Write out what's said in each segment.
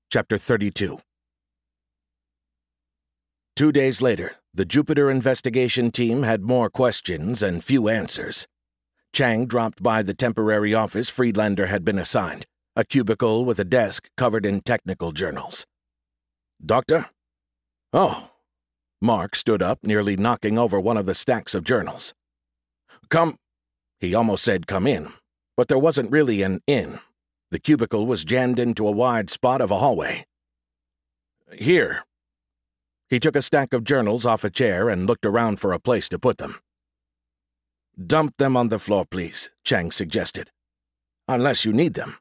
Chapter 32. 2 days later, the Jupiter investigation team had more questions and few answers. Chang dropped by the temporary office Friedlander had been assigned, a cubicle with a desk covered in technical journals. "Doctor?" "Oh." Mark stood up, nearly knocking over one of the stacks of journals. "Come." He almost said come in, but there wasn't really an in. The cubicle was jammed into a wide spot of a hallway. "Here." He took a stack of journals off a chair and looked around for a place to put them. "Dump them on the floor, please," Chang suggested. "Unless you need them."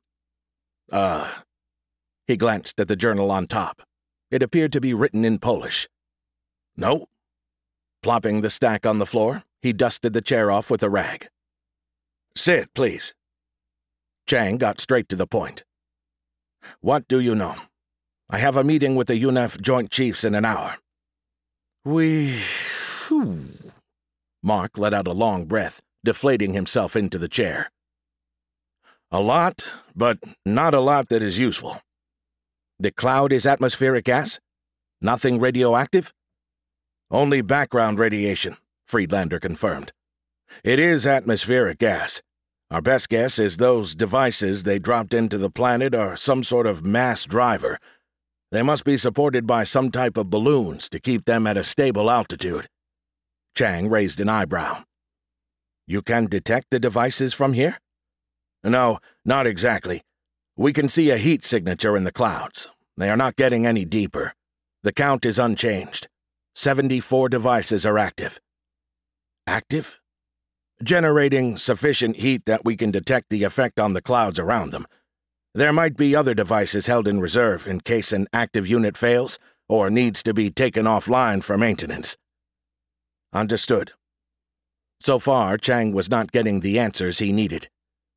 He glanced at the journal on top. It appeared to be written in Polish. "No." Plopping the stack on the floor, he dusted the chair off with a rag. "Sit, please." Chang got straight to the point. "What do you know? I have a meeting with the UNEF Joint Chiefs in an hour." Phew. Mark let out a long breath, deflating himself into the chair. "A lot, but not a lot that is useful." "The cloud is atmospheric gas? Nothing radioactive?" "Only background radiation," Friedlander confirmed. "It is atmospheric gas. Our best guess is those devices they dropped into the planet are some sort of mass driver. They must be supported by some type of balloons to keep them at a stable altitude." Chang raised an eyebrow. "You can detect the devices from here?" "No, not exactly. We can see a heat signature in the clouds. They are not getting any deeper. The count is unchanged. 74 devices are active." "Active?" "Generating sufficient heat that we can detect the effect on the clouds around them. There might be other devices held in reserve in case an active unit fails or needs to be taken offline for maintenance." "Understood." So far, Chang was not getting the answers he needed.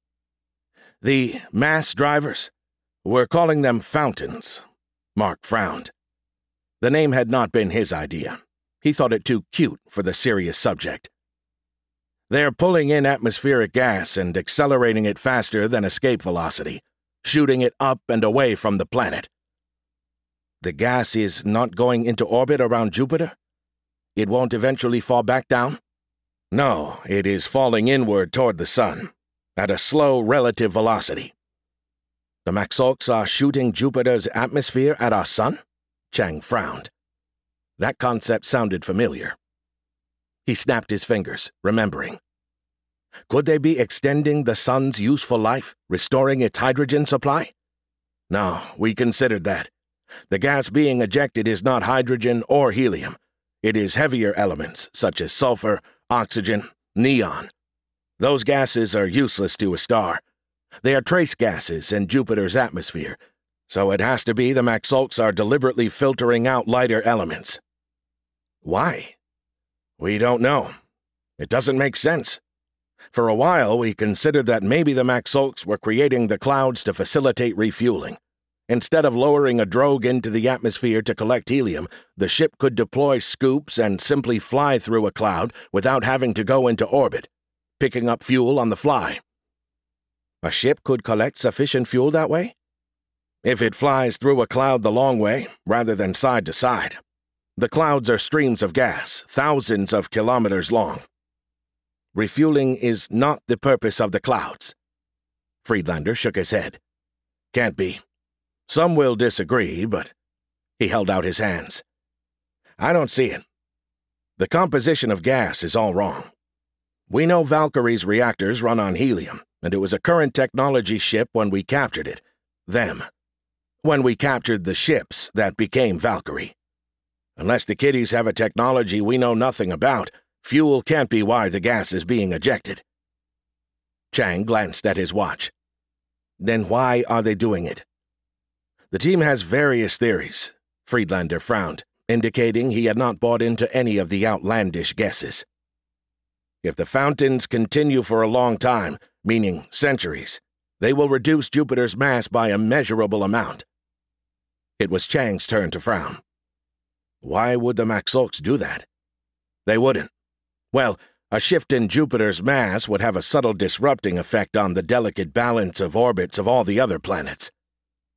"The mass drivers? We're calling them fountains." Mark frowned. The name had not been his idea. He thought it too cute for the serious subject. "They're pulling in atmospheric gas and accelerating it faster than escape velocity, shooting it up and away from the planet." "The gas is not going into orbit around Jupiter? It won't eventually fall back down?" "No, it is falling inward toward the sun, at a slow relative velocity." "The Maxolks are shooting Jupiter's atmosphere at our sun?" Chang frowned. That concept sounded familiar. He snapped his fingers, remembering. Could they be extending the sun's useful life, restoring its hydrogen supply? No, we considered that. The gas being ejected is not hydrogen or helium. It is heavier elements, such as sulfur, oxygen, neon. Those gases are useless to a star. They are trace gases in Jupiter's atmosphere, so it has to be the Maxolks are deliberately filtering out lighter elements. Why? We don't know. It doesn't make sense. For a while, we considered that maybe the Maxolks were creating the clouds to facilitate refueling. Instead of lowering a drogue into the atmosphere to collect helium, the ship could deploy scoops and simply fly through a cloud without having to go into orbit, picking up fuel on the fly. A ship could collect sufficient fuel that way? If it flies through a cloud the long way, rather than side to side. The clouds are streams of gas, thousands of kilometers long. Refueling is not the purpose of the clouds. Friedlander shook his head. Can't be. Some will disagree, but... He held out his hands. I don't see it. The composition of gas is all wrong. We know Valkyrie's reactors run on helium, and it was a current technology ship when we captured it. Them. When we captured the ships that became Valkyrie. Unless the kiddies have a technology we know nothing about, fuel can't be why the gas is being ejected. Chang glanced at his watch. Then why are they doing it? The team has various theories. Friedlander frowned, indicating he had not bought into any of the outlandish guesses. If the fountains continue for a long time, meaning centuries, they will reduce Jupiter's mass by a measurable amount. It was Chang's turn to frown. Why would the Maxolks do that? They wouldn't. Well, a shift in Jupiter's mass would have a subtle disrupting effect on the delicate balance of orbits of all the other planets.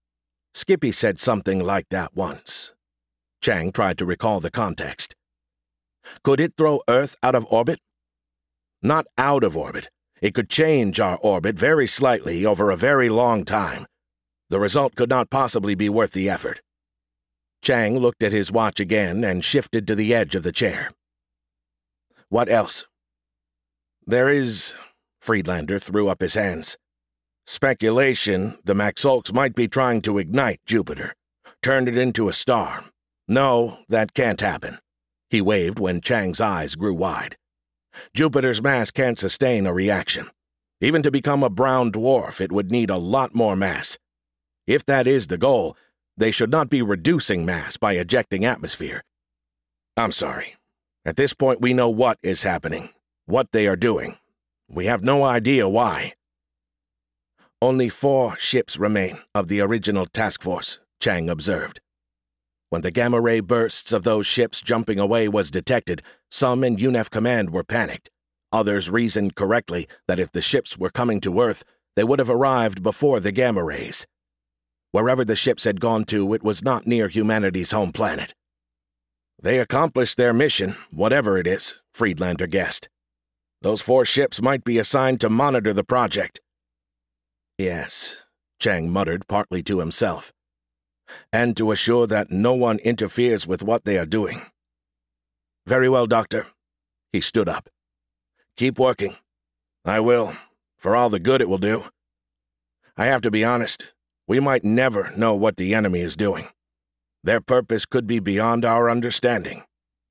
Skippy said something like that once. Chang tried to recall the context. Could it throw Earth out of orbit? Not out of orbit. It could change our orbit very slightly over a very long time. The result could not possibly be worth the effort. Chang looked at his watch again and shifted to the edge of the chair. What else? There is... Friedlander threw up his hands. Speculation the Maxolks might be trying to ignite Jupiter, turn it into a star. No, that can't happen. He waved when Chang's eyes grew wide. Jupiter's mass can't sustain a reaction. Even to become a brown dwarf, it would need a lot more mass. If that is the goal, they should not be reducing mass by ejecting atmosphere. I'm sorry. At this point, we know what is happening, what they are doing. We have no idea why. Only 4 ships remain of the original task force, Chang observed. When the gamma-ray bursts of those ships jumping away was detected, some in UNEF command were panicked. Others reasoned correctly that if the ships were coming to Earth, they would have arrived before the gamma rays. Wherever the ships had gone to, it was not near humanity's home planet. They accomplished their mission, whatever it is, Friedlander guessed. Those 4 ships might be assigned to monitor the project. Yes, Chang muttered partly to himself. And to assure that no one interferes with what they are doing. Very well, Doctor. He stood up. Keep working. I will, for all the good it will do. I have to be honest, we might never know what the enemy is doing. Their purpose could be beyond our understanding.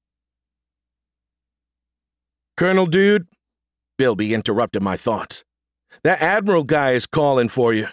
Colonel Dude, Bilby interrupted my thoughts. That Admiral guy is calling for you.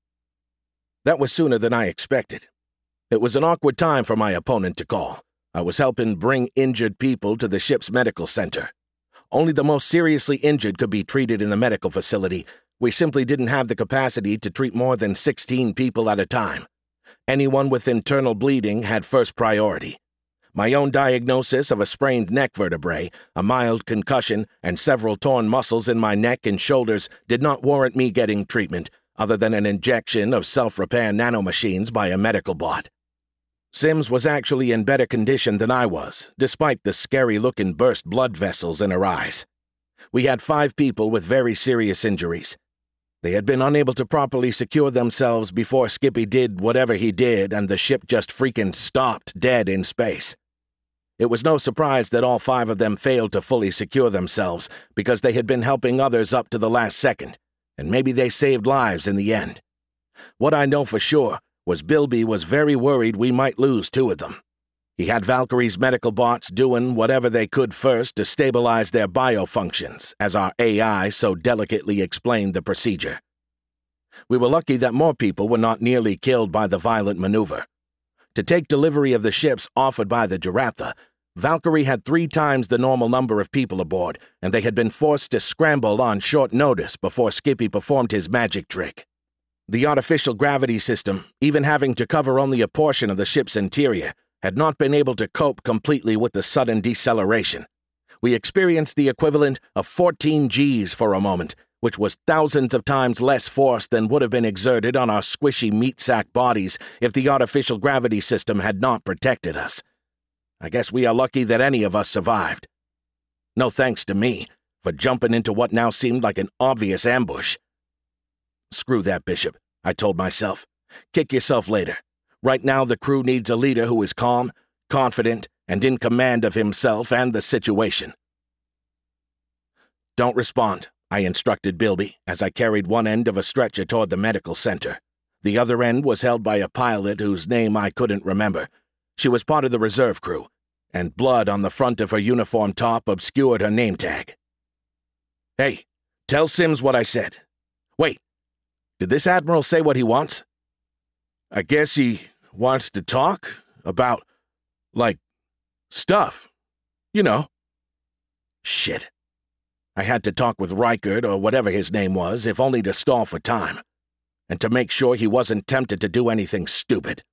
That was sooner than I expected. It was an awkward time for my opponent to call. I was helping bring injured people to the ship's medical center. Only the most seriously injured could be treated in the medical facility. We simply didn't have the capacity to treat more than 16 people at a time. Anyone with internal bleeding had first priority. My own diagnosis of a sprained neck vertebrae, a mild concussion, and several torn muscles in my neck and shoulders did not warrant me getting treatment, other than an injection of self-repair nanomachines by a medical bot. Sims was actually in better condition than I was, despite the scary-looking burst blood vessels in her eyes. We had 5 people with very serious injuries. They had been unable to properly secure themselves before Skippy did whatever he did, and the ship just freaking stopped dead in space. It was no surprise that all 5 of them failed to fully secure themselves, because they had been helping others up to the last second, and maybe they saved lives in the end. What I know for sure was Bilby was very worried we might lose 2 of them. He had Valkyrie's medical bots doing whatever they could first to stabilize their biofunctions, as our AI so delicately explained the procedure. We were lucky that more people were not nearly killed by the violent maneuver. To take delivery of the ships offered by the Giraptha, Valkyrie had 3 times the normal number of people aboard, and they had been forced to scramble on short notice before Skippy performed his magic trick. The artificial gravity system, even having to cover only a portion of the ship's interior, had not been able to cope completely with the sudden deceleration. We experienced the equivalent of 14 Gs for a moment, which was thousands of times less force than would have been exerted on our squishy meat sack bodies if the artificial gravity system had not protected us. I guess we are lucky that any of us survived. No thanks to me for jumping into what now seemed like an obvious ambush. Screw that, Bishop, I told myself. Kick yourself later. Right now the crew needs a leader who is calm, confident, and in command of himself and the situation. Don't respond, I instructed Bilby as I carried one end of a stretcher toward the medical center. The other end was held by a pilot whose name I couldn't remember. She was part of the reserve crew, and blood on the front of her uniform top obscured her name tag. Hey, tell Sims what I said. Wait, did this Admiral say what he wants? I guess he wants to talk about, stuff. You know. Shit. I had to talk with Reichert or whatever his name was, if only to stall for time, and to make sure he wasn't tempted to do anything stupid.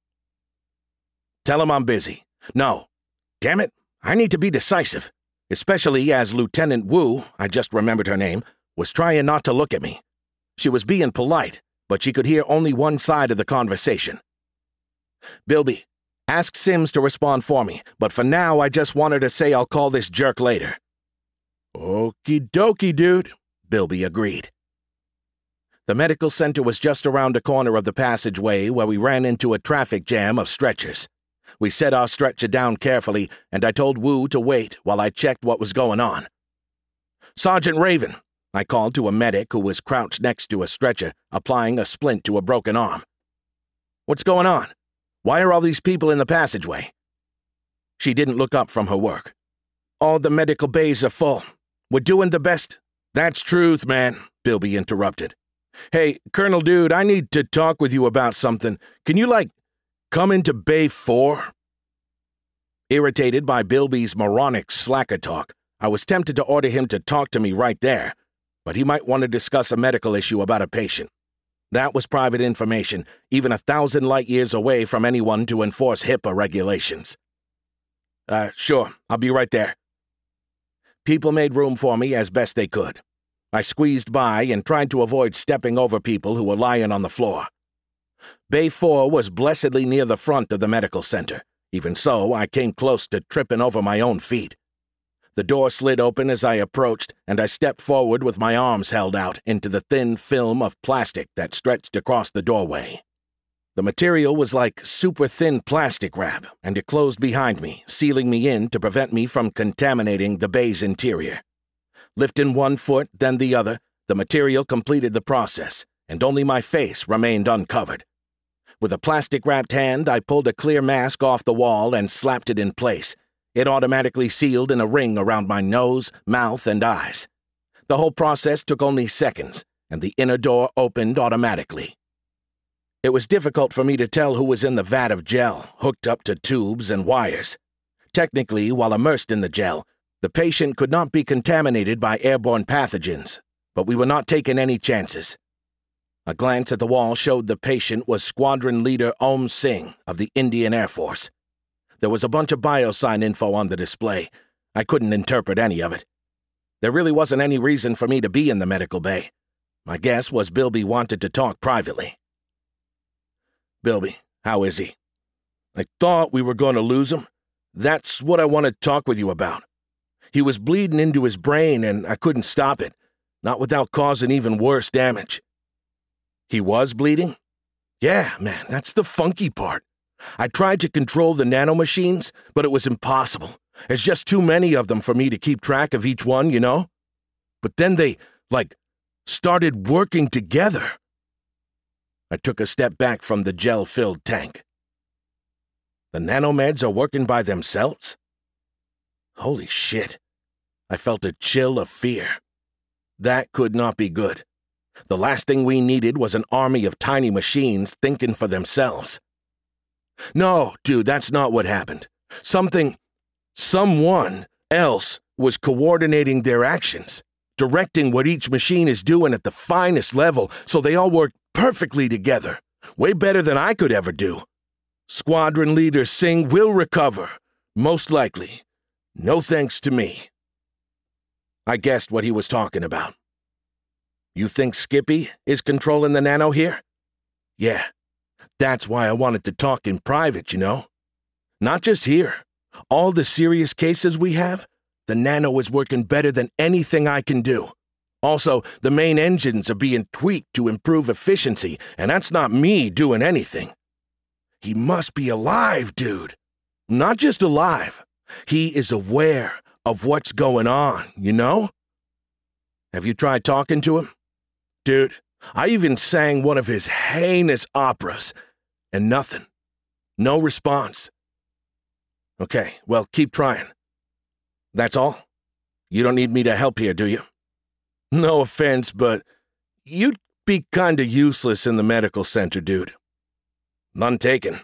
Tell him I'm busy. No. Damn it, I need to be decisive, especially as Lieutenant Wu, I just remembered her name, was trying not to look at me. She was being polite, but she could hear only one side of the conversation. Bilby, ask Sims to respond for me, but for now I just wanted to say I'll call this jerk later. Okie dokie, dude, Bilby agreed. The medical center was just around the corner of the passageway where we ran into a traffic jam of stretchers. We set our stretcher down carefully, and I told Wu to wait while I checked what was going on. Sergeant Raven, I called to a medic who was crouched next to a stretcher, applying a splint to a broken arm. What's going on? Why are all these people in the passageway? She didn't look up from her work. All the medical bays are full. We're doing the best. That's truth, man, Bilby interrupted. Hey, Colonel Dude, I need to talk with you about something. Can you, come into Bay 4? Irritated by Bilby's moronic slacker talk, I was tempted to order him to talk to me right there, but he might want to discuss a medical issue about a patient. That was private information, even 1,000 light-years away from anyone to enforce HIPAA regulations. Sure, I'll be right there. People made room for me as best they could. I squeezed by and tried to avoid stepping over people who were lying on the floor. Bay 4 was blessedly near the front of the medical center. Even so, I came close to tripping over my own feet. The door slid open as I approached, and I stepped forward with my arms held out into the thin film of plastic that stretched across the doorway. The material was like super-thin plastic wrap, and it closed behind me, sealing me in to prevent me from contaminating the bay's interior. Lifting one foot, then the other, the material completed the process, and only my face remained uncovered. With a plastic-wrapped hand, I pulled a clear mask off the wall and slapped it in place. It automatically sealed in a ring around my nose, mouth, and eyes. The whole process took only seconds, and the inner door opened automatically. It was difficult for me to tell who was in the vat of gel, hooked up to tubes and wires. Technically, while immersed in the gel, the patient could not be contaminated by airborne pathogens, but we were not taking any chances. A glance at the wall showed the patient was Squadron Leader Om Singh of the Indian Air Force. There was a bunch of biosign info on the display. I couldn't interpret any of it. There really wasn't any reason for me to be in the medical bay. My guess was Bilby wanted to talk privately. Bilby, how is he? I thought we were going to lose him. That's what I want to talk with you about. He was bleeding into his brain, and I couldn't stop it, not without causing even worse damage. He was bleeding? Yeah, man, that's the funky part. I tried to control the nanomachines, but it was impossible. There's just too many of them for me to keep track of each one, you know? But then they, started working together. I took a step back from the gel-filled tank. The nanomeds are working by themselves? Holy shit. I felt a chill of fear. That could not be good. The last thing we needed was an army of tiny machines thinking for themselves. No, dude, that's not what happened. Someone else was coordinating their actions, directing what each machine is doing at the finest level so they all work perfectly together, way better than I could ever do. Squadron Leader Singh will recover, most likely. No thanks to me. I guessed what he was talking about. You think Skippy is controlling the nano here? Yeah, that's why I wanted to talk in private, you know? Not just here. All the serious cases we have, the nano is working better than anything I can do. Also, the main engines are being tweaked to improve efficiency, and that's not me doing anything. He must be alive, dude. Not just alive. He is aware of what's going on, you know? Have you tried talking to him? Dude, I even sang one of his heinous operas, and nothing. No response. Okay, well, keep trying. That's all? You don't need me to help here, do you? No offense, but you'd be kinda useless in the medical center, dude. None taken.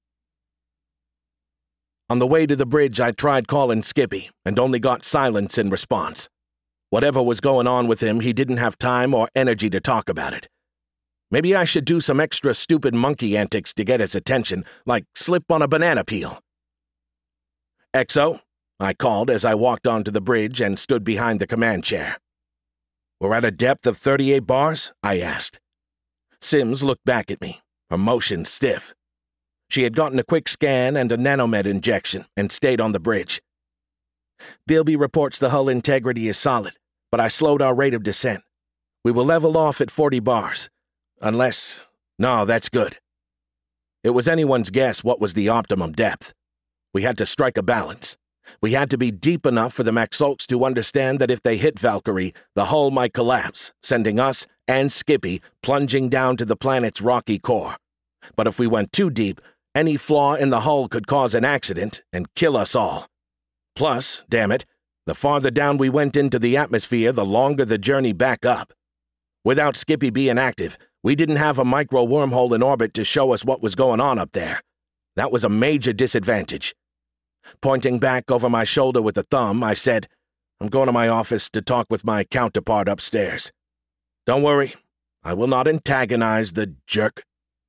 On the way to the bridge, I tried calling Skippy, and only got silence in response. Whatever was going on with him, he didn't have time or energy to talk about it. Maybe I should do some extra stupid monkey antics to get his attention, like slip on a banana peel. XO, I called as I walked onto the bridge and stood behind the command chair. We're at a depth of 38 bars? I asked. Sims looked back at me, her motion stiff. She had gotten a quick scan and a nanomed injection and stayed on the bridge. Bilby reports the hull integrity is solid, but I slowed our rate of descent. We will level off at 40 bars. Unless... No, that's good. It was anyone's guess what was the optimum depth. We had to strike a balance. We had to be deep enough for the Maxolks to understand that if they hit Valkyrie, the hull might collapse, sending us and Skippy plunging down to the planet's rocky core. But if we went too deep, any flaw in the hull could cause an accident and kill us all. Plus, damn it, the farther down we went into the atmosphere, the longer the journey back up. Without Skippy being active, we didn't have a micro wormhole in orbit to show us what was going on up there. That was a major disadvantage. Pointing back over my shoulder with a thumb, I said, I'm going to my office to talk with my counterpart upstairs. Don't worry, I will not antagonize the jerk.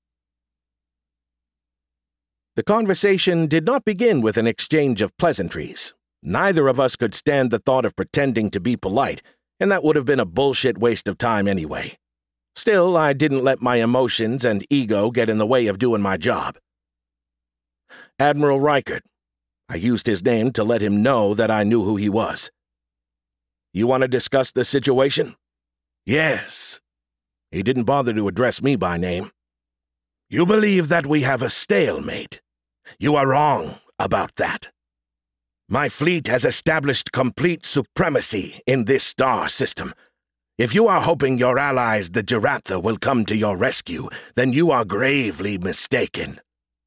The conversation did not begin with an exchange of pleasantries. Neither of us could stand the thought of pretending to be polite, and that would have been a bullshit waste of time anyway. Still, I didn't let my emotions and ego get in the way of doing my job. Admiral Reichert. I used his name to let him know that I knew who he was. You want to discuss the situation? Yes. He didn't bother to address me by name. You believe that we have a stalemate. You are wrong about that. My fleet has established complete supremacy in this star system. If you are hoping your allies, the Jarattha, will come to your rescue, then you are gravely mistaken.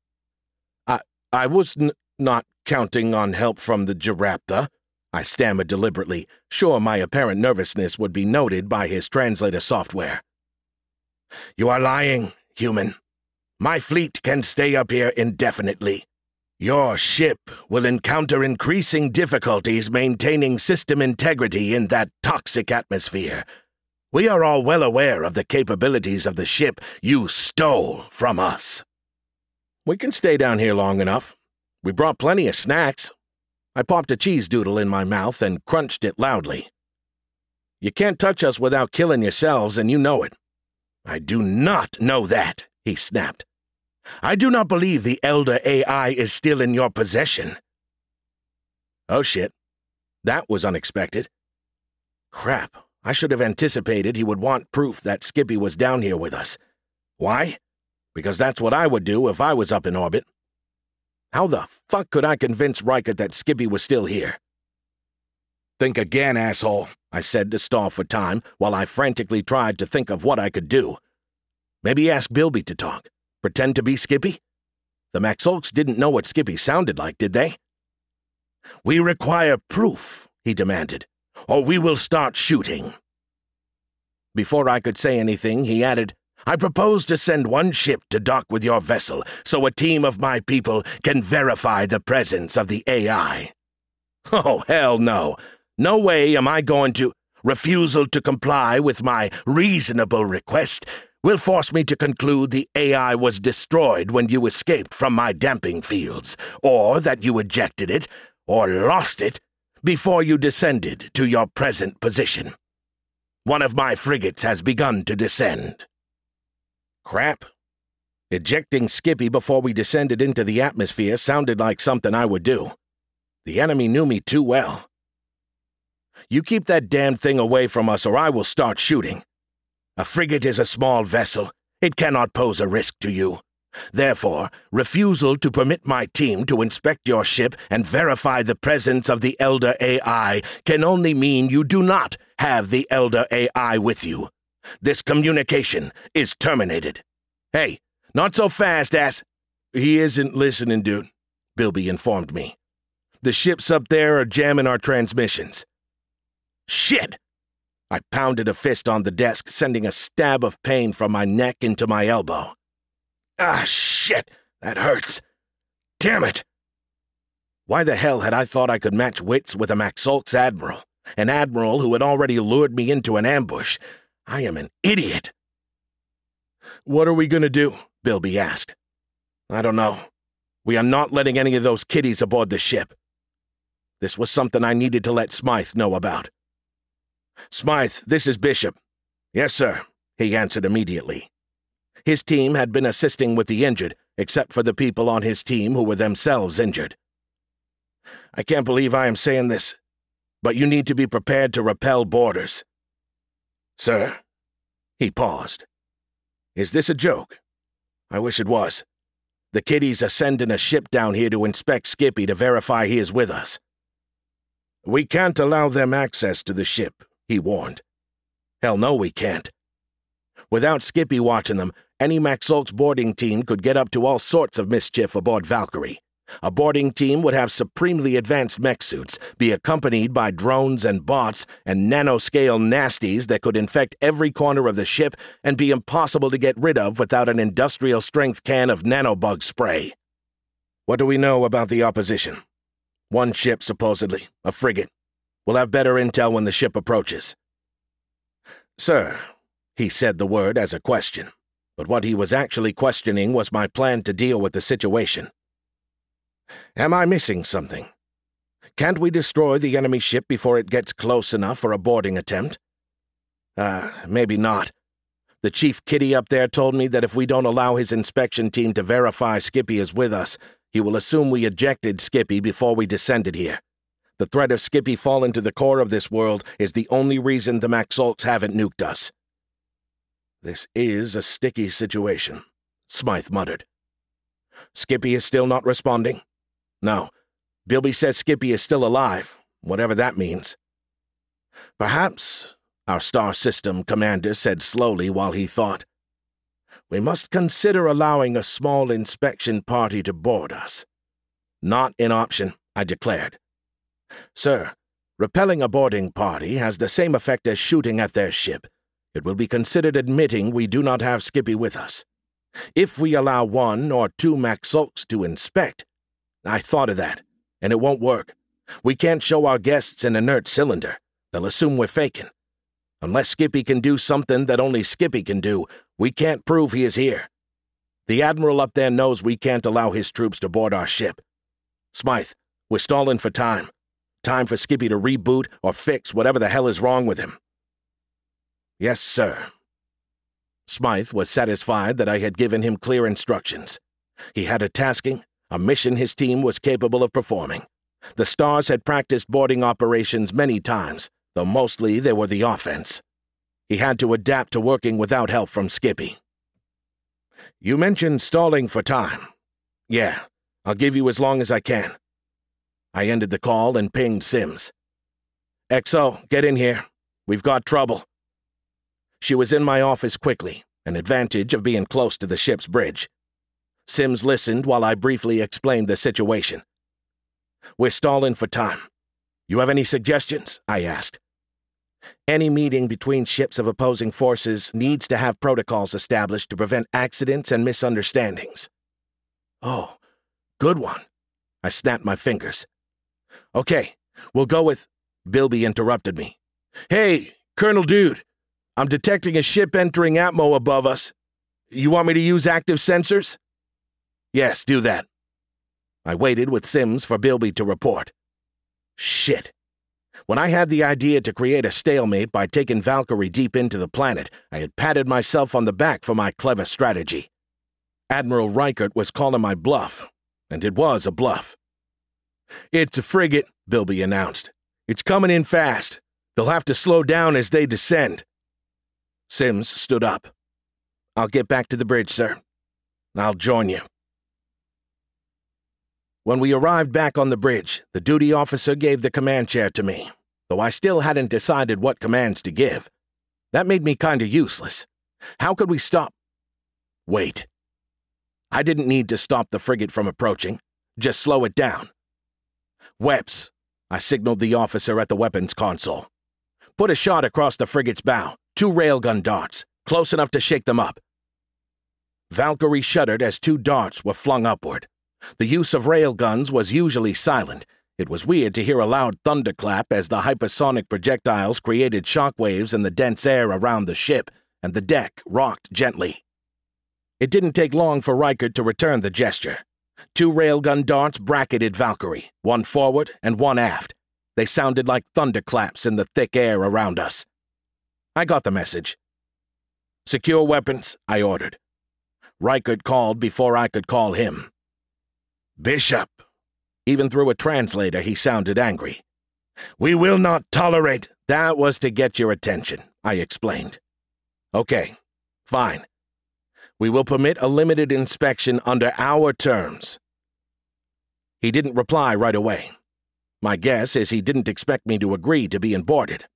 I was not counting on help from the Jarattha, I stammered deliberately, sure my apparent nervousness would be noted by his translator software. You are lying, human. My fleet can stay up here indefinitely. Your ship will encounter increasing difficulties maintaining system integrity in that toxic atmosphere. We are all well aware of the capabilities of the ship you stole from us. We can stay down here long enough. We brought plenty of snacks. I popped a cheese doodle in my mouth and crunched it loudly. You can't touch us without killing yourselves, and you know it. I do not know that, he snapped. I do not believe the Elder AI is still in your possession. Oh shit. That was unexpected. Crap, I should have anticipated he would want proof that Skippy was down here with us. Why? Because that's what I would do if I was up in orbit. How the fuck could I convince Reichert that Skippy was still here? Think again, asshole, I said to stall for time while I frantically tried to think of what I could do. Maybe ask Bilby to talk. Pretend to be Skippy? The Maxolks didn't know what Skippy sounded like, did they? We require proof, he demanded, or we will start shooting. Before I could say anything, he added, I propose to send one ship to dock with your vessel so a team of my people can verify the presence of the AI. Oh, hell no. No way am I going to. Refusal to comply with my reasonable request will force me to conclude the AI was destroyed when you escaped from my damping fields, or that you ejected it, or lost it, before you descended to your present position. One of my frigates has begun to descend. Crap. Ejecting Skippy before we descended into the atmosphere sounded like something I would do. The enemy knew me too well. You keep that damn thing away from us or I will start shooting. A frigate is a small vessel. It cannot pose a risk to you. Therefore, refusal to permit my team to inspect your ship and verify the presence of the Elder AI can only mean you do not have the Elder AI with you. This communication is terminated. Hey, not so fast, ass. He isn't listening, dude, Bilby informed me. The ships up there are jamming our transmissions. Shit! I pounded a fist on the desk, sending a stab of pain from my neck into my elbow. Ah, shit! That hurts. Damn it! Why the hell had I thought I could match wits with a Maxolks admiral? An admiral who had already lured me into an ambush. I am an idiot. What are we going to do? Bilby asked. I don't know. We are not letting any of those kiddies aboard the ship. This was something I needed to let Smythe know about. Smythe, this is Bishop. Yes, sir, he answered immediately. His team had been assisting with the injured, except for the people on his team who were themselves injured. I can't believe I am saying this, but you need to be prepared to repel boarders. Sir? He paused. Is this a joke? I wish it was. The kiddies are sending a ship down here to inspect Skippy to verify he is with us. We can't allow them access to the ship, he warned. Hell no, we can't. Without Skippy watching them, any Maxolk's boarding team could get up to all sorts of mischief aboard Valkyrie. A boarding team would have supremely advanced mech suits, be accompanied by drones and bots and nanoscale nasties that could infect every corner of the ship and be impossible to get rid of without an industrial-strength can of nanobug spray. What do we know about the opposition? One ship, supposedly, a frigate. We'll have better intel when the ship approaches. Sir, he said the word as a question, but what he was actually questioning was my plan to deal with the situation. Am I missing something? Can't we destroy the enemy ship before it gets close enough for a boarding attempt? Maybe not. The chief kitty up there told me that if we don't allow his inspection team to verify Skippy is with us, he will assume we ejected Skippy before we descended here. The threat of Skippy falling to the core of this world is the only reason the Maxolks haven't nuked us. This is a sticky situation, Smythe muttered. Skippy is still not responding? No. Bilby says Skippy is still alive, whatever that means. Perhaps, our star system commander said slowly while he thought, we must consider allowing a small inspection party to board us. Not an option, I declared. Sir, repelling a boarding party has the same effect as shooting at their ship. It will be considered admitting we do not have Skippy with us. If we allow 1 or 2 Maxolks to inspect, I thought of that, and it won't work. We can't show our guests an inert cylinder. They'll assume we're faking. Unless Skippy can do something that only Skippy can do, we can't prove he is here. The Admiral up there knows we can't allow his troops to board our ship. Smythe, we're stalling for time. Time for Skippy to reboot or fix whatever the hell is wrong with him. Yes, sir. Smythe was satisfied that I had given him clear instructions. He had a tasking, a mission his team was capable of performing. The Stars had practiced boarding operations many times, though mostly they were the offense. He had to adapt to working without help from Skippy. You mentioned stalling for time. Yeah, I'll give you as long as I can. I ended the call and pinged Sims. XO, get in here. We've got trouble. She was in my office quickly, an advantage of being close to the ship's bridge. Sims listened while I briefly explained the situation. We're stalling for time. You have any suggestions? I asked. Any meeting between ships of opposing forces needs to have protocols established to prevent accidents and misunderstandings. Oh, good one. I snapped my fingers. Okay, we'll go with... Bilby interrupted me. Hey, Colonel Dude, I'm detecting a ship entering Atmo above us. You want me to use active sensors? Yes, do that. I waited with Sims for Bilby to report. Shit. When I had the idea to create a stalemate by taking Valkyrie deep into the planet, I had patted myself on the back for my clever strategy. Admiral Reichert was calling my bluff, and it was a bluff. It's a frigate, Bilby announced. It's coming in fast. They'll have to slow down as they descend. Sims stood up. I'll get back to the bridge, sir. I'll join you. When we arrived back on the bridge, the duty officer gave the command chair to me, though I still hadn't decided what commands to give. That made me kinda useless. How could we stop? Wait. I didn't need to stop the frigate from approaching, just slow it down. Weps, I signaled the officer at the weapons console. Put a shot across the frigate's bow, 2 railgun darts, close enough to shake them up. Valkyrie shuddered as 2 darts were flung upward. The use of railguns was usually silent. It was weird to hear a loud thunderclap as the hypersonic projectiles created shockwaves in the dense air around the ship, and the deck rocked gently. It didn't take long for Reichert to return the gesture. 2 railgun darts bracketed Valkyrie, 1 forward and 1 aft. They sounded like thunderclaps in the thick air around us. I got the message. Secure weapons, I ordered. Reichert called before I could call him. "Bishop." Even through a translator, he sounded angry. "We will not tolerate—" "That was to get your attention," I explained. "Okay, fine. We will permit a limited inspection under our terms." He didn't reply right away. My guess is he didn't expect me to agree to being boarded.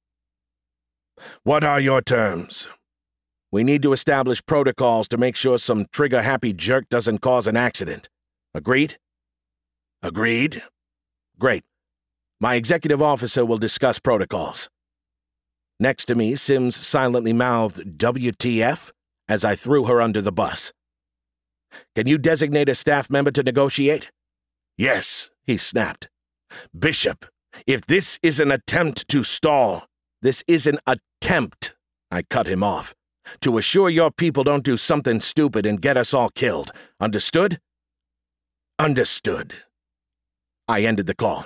"What are your terms?" "We need to establish protocols to make sure some trigger-happy jerk doesn't cause an accident. Agreed?" "Agreed." "Great. My executive officer will discuss protocols." Next to me, Sims silently mouthed WTF as I threw her under the bus. "Can you designate a staff member to negotiate?" "Yes," he snapped. "Bishop, if this is an attempt to stall—" "This is an attempt," I cut him off, "to assure your people don't do something stupid and get us all killed. Understood?" "Understood." I ended the call.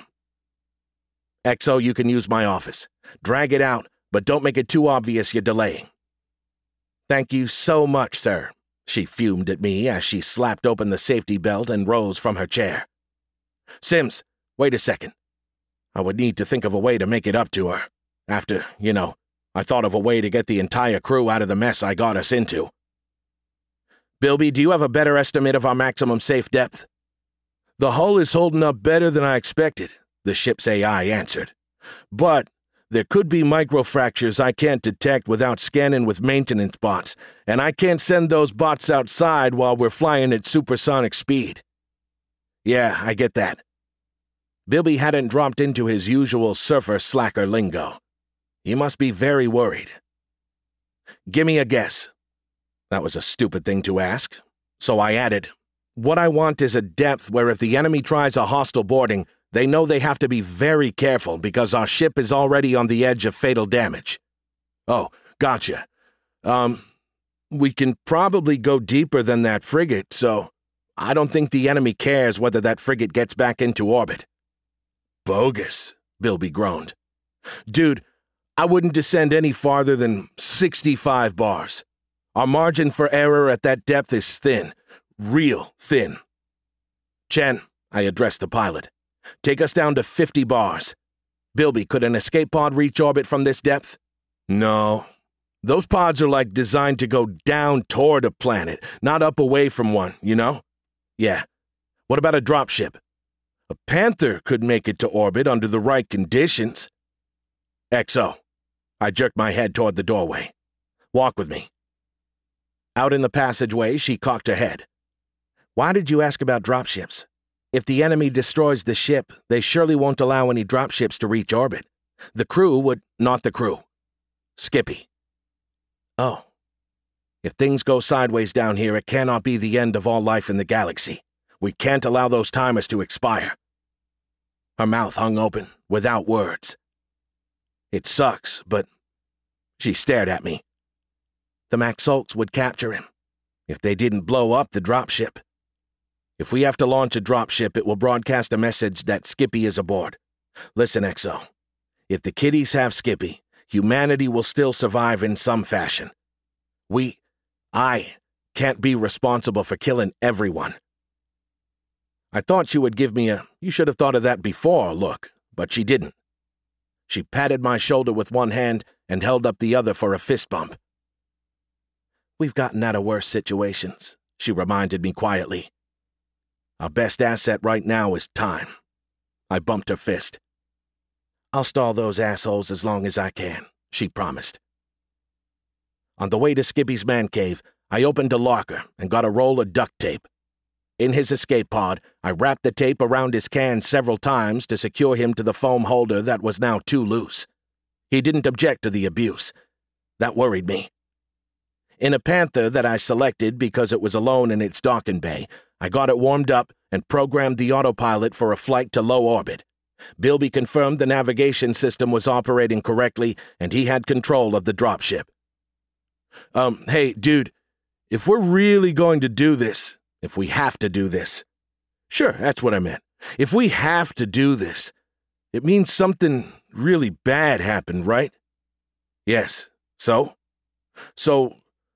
"XO, you can use my office. Drag it out, but don't make it too obvious you're delaying." "Thank you so much, sir," she fumed at me as she slapped open the safety belt and rose from her chair. "Sims, wait a second. I would need to think of a way to make it up to her. After, I thought of a way to get the entire crew out of the mess I got us into." "Bilby, do you have a better estimate of our maximum safe depth?" "The hull is holding up better than I expected," the ship's AI answered. "But there could be microfractures I can't detect without scanning with maintenance bots, and I can't send those bots outside while we're flying at supersonic speed." "Yeah, I get that." Bilby hadn't dropped into his usual surfer-slacker lingo. "You must be very worried." "Give me a guess." That was a stupid thing to ask, so I added, "What I want is a depth where if the enemy tries a hostile boarding, they know they have to be very careful because our ship is already on the edge of fatal damage." "Oh, gotcha. We can probably go deeper than that frigate, so I don't think the enemy cares whether that frigate gets back into orbit." "Bogus," Bilby groaned. "Dude, I wouldn't descend any farther than 65 bars. Our margin for error at that depth is thin. Real thin." "Chen," I addressed the pilot, "take us down to 50 bars. Bilby, could an escape pod reach orbit from this depth?" "No. Those pods are designed to go down toward a planet, not up away from one, "Yeah. What about a dropship?" "A Panther could make it to orbit under the right conditions." "XO." I jerked my head toward the doorway. "Walk with me." Out in the passageway, she cocked her head. "Why did you ask about dropships? If the enemy destroys the ship, they surely won't allow any dropships to reach orbit. The crew would—" "Not the crew. Skippy." "Oh. If things go sideways down here, it cannot be the end of all life in the galaxy. We can't allow those timers to expire." Her mouth hung open, without words. "It sucks, but—" She stared at me. "The Maxolts would capture him, if they didn't blow up the dropship. If we have to launch a dropship, it will broadcast a message that Skippy is aboard. Listen, XO. If the kiddies have Skippy, humanity will still survive in some fashion. I can't be responsible for killing everyone." I thought she would give me a "you should have thought of that before" look, but she didn't. She patted my shoulder with one hand and held up the other for a fist bump. "We've gotten out of worse situations," she reminded me quietly. "Our best asset right now is time." I bumped her fist. "I'll stall those assholes as long as I can," she promised. On the way to Skippy's man cave, I opened a locker and got a roll of duct tape. In his escape pod, I wrapped the tape around his can several times to secure him to the foam holder that was now too loose. He didn't object to the abuse. That worried me. In a Panther that I selected because it was alone in its docking bay, I got it warmed up and programmed the autopilot for a flight to low orbit. Bilby confirmed the navigation system was operating correctly and he had control of the dropship. Hey, dude, if we're really going to do this, if we have to do this. Sure, that's what I meant. If we have to do this, it means something really bad happened, right? Yes. So? So,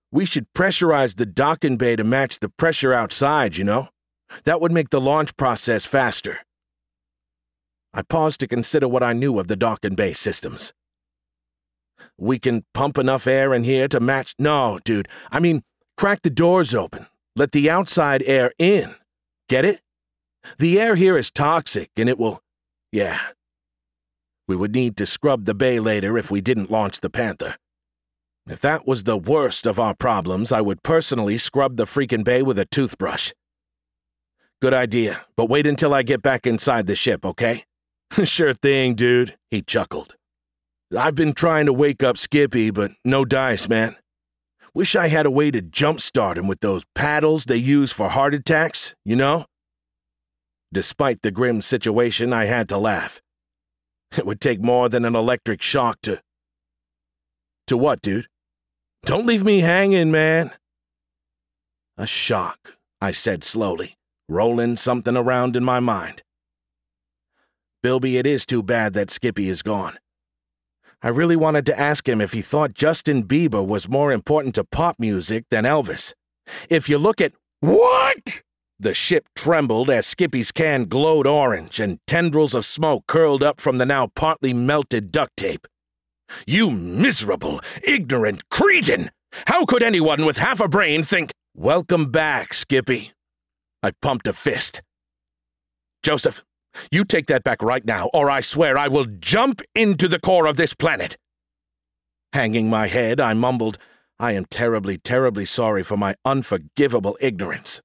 We should pressurize the docking bay to match the pressure outside, you know? That would make the launch process faster. I paused to consider what I knew of the docking bay systems. We can pump enough air in here to match— No, dude. I mean, crack the doors open. Let the outside air in. Get it? The air here is toxic, and it will— Yeah. We would need to scrub the bay later if we didn't launch the Panther. If that was the worst of our problems, I would personally scrub the freaking bay with a toothbrush. Good idea, but wait until I get back inside the ship, okay? Sure thing, dude, he chuckled. I've been trying to wake up Skippy, but no dice, man. Wish I had a way to jumpstart him with those paddles they use for heart attacks, you know? Despite the grim situation, I had to laugh. It would take more than an electric shock to— To what, dude? Don't leave me hanging, man. A shock, I said slowly, rolling something around in my mind. Bilby, it is too bad that Skippy is gone. I really wanted to ask him if he thought Justin Bieber was more important to pop music than Elvis. If you look at— What? The ship trembled as Skippy's can glowed orange and tendrils of smoke curled up from the now partly melted duct tape. You miserable, ignorant cretin! How could anyone with half a brain think— Welcome back, Skippy. I pumped a fist. Joseph, you take that back right now, or I swear I will jump into the core of this planet. Hanging my head, I mumbled, I am terribly, terribly sorry for my unforgivable ignorance.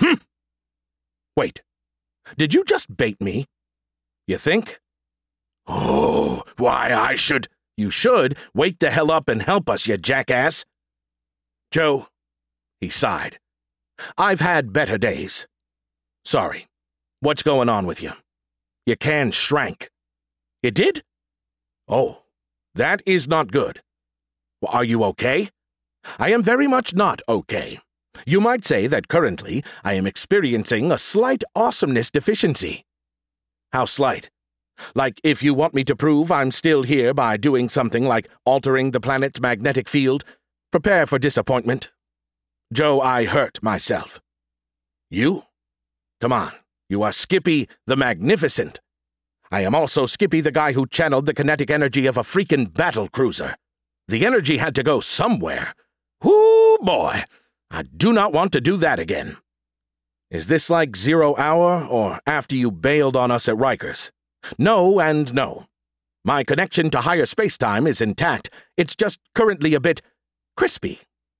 Wait, did you just bait me? You think? Oh, why I should— You should wake the hell up and help us, you jackass. Joe, he sighed. I've had better days. Sorry. What's going on with you? Your can shrank. It did? Oh, that is not good. Well, are you okay? I am very much not okay. You might say that currently I am experiencing a slight awesomeness deficiency. How slight? Like if you want me to prove I'm still here by doing something like altering the planet's magnetic field, prepare for disappointment. Joe, I hurt myself. You? Come on, you are Skippy the Magnificent. I am also Skippy the guy who channeled the kinetic energy of a freaking battle cruiser. The energy had to go somewhere. Whoo, boy, I do not want to do that again. Is this like 0 hour or after you bailed on us at Rikers? No and no. My connection to higher space-time is intact. It's just currently a bit crispy.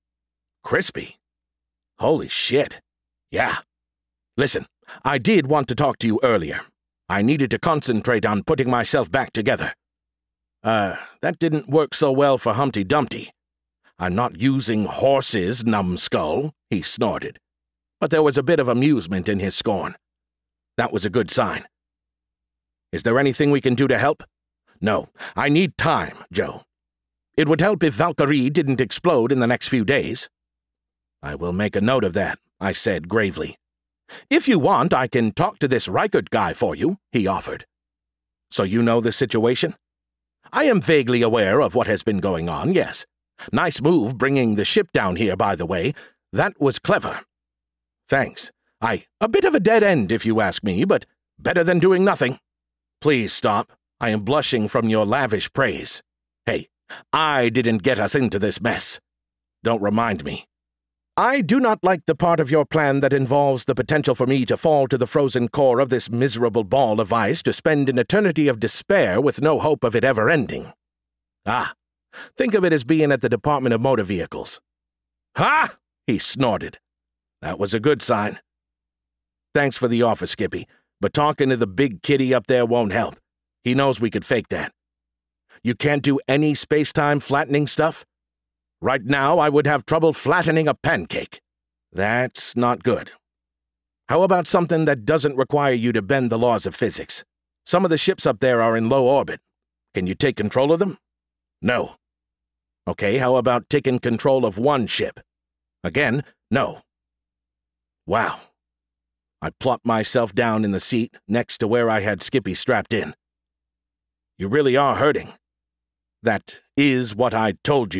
Crispy? Holy shit. Yeah. Listen, I did want to talk to you earlier. I needed to concentrate on putting myself back together. That didn't work so well for Humpty Dumpty. I'm not using horses, numbskull, he snorted. But there was a bit of amusement in his scorn. That was a good sign. Is there anything we can do to help? No, I need time, Joe. It would help if Valkyrie didn't explode in the next few days. I will make a note of that, I said gravely. If you want, I can talk to this Reichert guy for you, he offered. So you know the situation? I am vaguely aware of what has been going on, yes. Nice move bringing the ship down here, by the way. That was clever. Thanks. A bit of a dead end, if you ask me, but better than doing nothing. Please stop. I am blushing from your lavish praise. Hey, I didn't get us into this mess. Don't remind me. I do not like the part of your plan that involves the potential for me to fall to the frozen core of this miserable ball of ice to spend an eternity of despair with no hope of it ever ending. Think of it as being at the Department of Motor Vehicles. Ha! He snorted. That was a good sign. Thanks for the offer, Skippy, but talking to the big kitty up there won't help. He knows we could fake that. You can't do any space-time flattening stuff? Right now, I would have trouble flattening a pancake. That's not good. How about something that doesn't require you to bend the laws of physics? Some of the ships up there are in low orbit. Can you take control of them? No. Okay, how about taking control of one ship? Again, no. Wow. I plopped myself down in the seat next to where I had Skippy strapped in. You really are hurting. That is what I told you,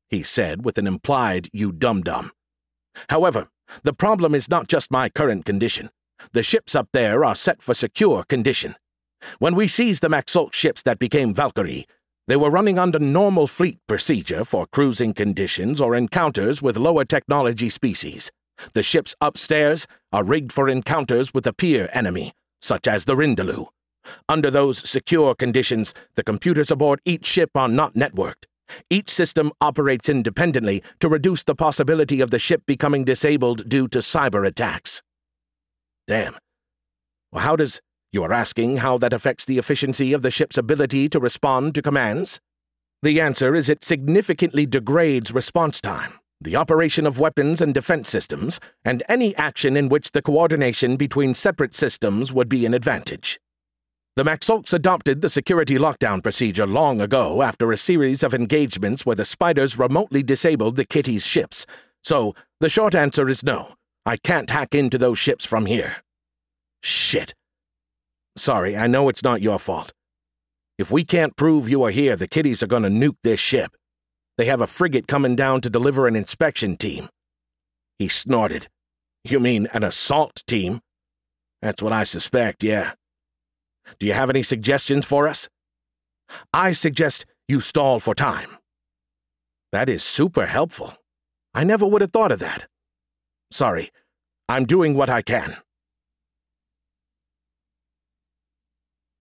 he said with an implied "you dum-dum." "However, the problem is not just my current condition. The ships up there are set for secure condition. When we seized the Maxolk ships that became Valkyrie, they were running under normal fleet procedure for cruising conditions or encounters with lower technology species. The ships upstairs are rigged for encounters with a peer enemy, such as the Rindaloo. Under those secure conditions, the computers aboard each ship are not networked. Each system operates independently to reduce the possibility of the ship becoming disabled due to cyber attacks." Damn. Well, you are asking how that affects the efficiency of the ship's ability to respond to commands? The answer is it significantly degrades response time, the operation of weapons and defense systems, and any action in which the coordination between separate systems would be an advantage. The Maxolks adopted the security lockdown procedure long ago after a series of engagements where the Spiders remotely disabled the Kitty's ships, so the short answer is no. I can't hack into those ships from here. Shit. Sorry, I know it's not your fault. If we can't prove you are here, the Kitties are gonna nuke this ship. They have a frigate coming down to deliver an inspection team." He snorted. "You mean an assault team?" "That's what I suspect, yeah. Do you have any suggestions for us?" "I suggest you stall for time." "That is super helpful. I never would have thought of that. Sorry, I'm doing what I can."